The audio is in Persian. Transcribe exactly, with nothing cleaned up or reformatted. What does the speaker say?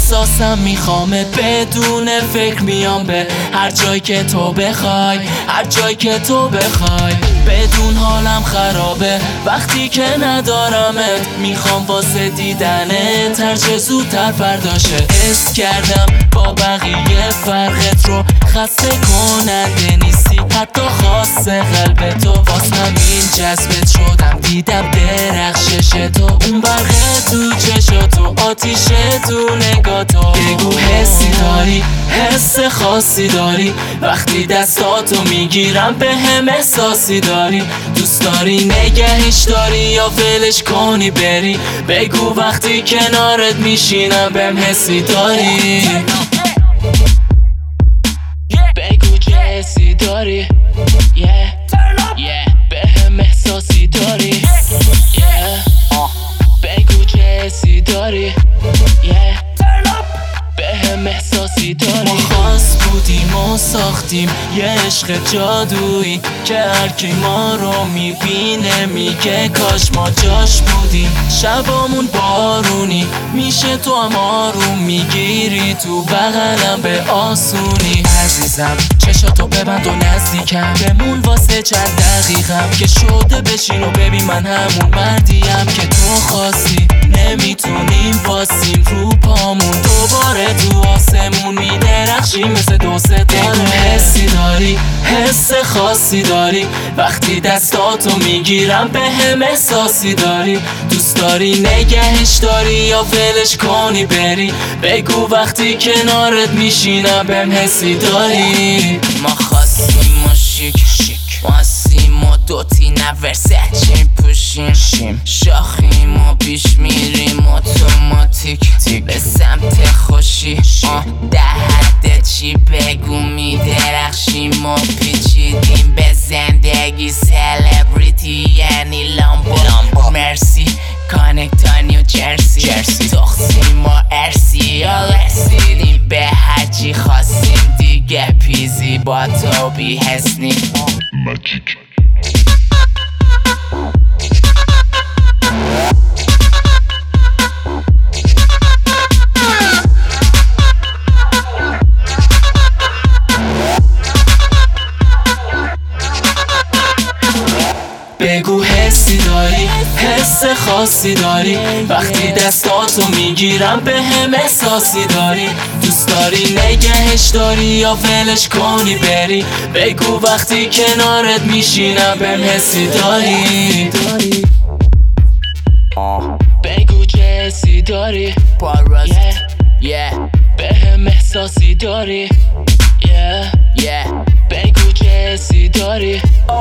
احساسم میخوامه، بدون فکر میام به هر جای که تو بخوای، هر جای که تو بخوای. بدون حالم خرابه وقتی که ندارمت، میخوام واسه دیدنت هر چه زودتر فرداشه. حس کردم با بقیه فرقت رو، خسته کننده نیستی حتی خاصه قلب تو. باز همین جذبت شدم، دیدم درخشش تو، اون برقه تو چشاتو، آتیش تو نگاتو. بگو حسی داری، حس خاصی داری، وقتی دستاتو میگیرم به هم احساسی داری. دوست داری نگهش داری یا ولش کنی بری؟ بگو وقتی کنارت میشینم بهم حسی داری. بگو چه حسی داری، yeah. yeah. بهم احساسی داری، yeah. بگو چه حسی داری، yeah. بهم احساسی داری. ما خاص بودیم و ساختیم یه عشق جادویی که هرکی ما رو میبینه میگه کاش ما جاش بودیم. شبامون بارونی میشه، تو هم آروم میگیری تو بغلم به آسونی. عزیزم چشاتو ببند و نزدیکم بمون واسه چند دقیقم، که شده بشین و ببین من همون مردیم که تو خواستی. نمیتونیم واسیم رو پامون، دوباره تو آسمون میدرخشیم مثل دو ستاره. حسی داری، حس خاصی داری، وقتی دستاتو میگیرم به هم احساسی داری. دوست داری نگهش داری یا ولش کنی بری؟ بگو وقتی کنارت میشینم بهم حسی داری. ما خواستیم و شیک ما هستیم و دوتی نورسچیم پوشیم شیم، شاخیم و پیش میریم اتوماتیک به سمت خوشی. آه ده حد چی بگو میدرخشیم و پیچیدیم به زندگی. سلبریتی یعنی لامبو مرسی کانکتا نیو جرسی جرسی تخصیم و ارسی یا رسیدیم به هرچی خواستیم دیگه. پیزی با تو بی حسنی ماجیک. بگو حسی داری، حس خاصی داری، وقتی دستاتو میگیرم به هم احساسی داری. دوست داری نگهش داری یا ولش کنی بری؟ بگو وقتی کنارت میشینم بهم حسی داری. بگو چه حسی داری، پاراز yeah. بهم احساسی داری، yeah. yeah. بگو چه حسی داری.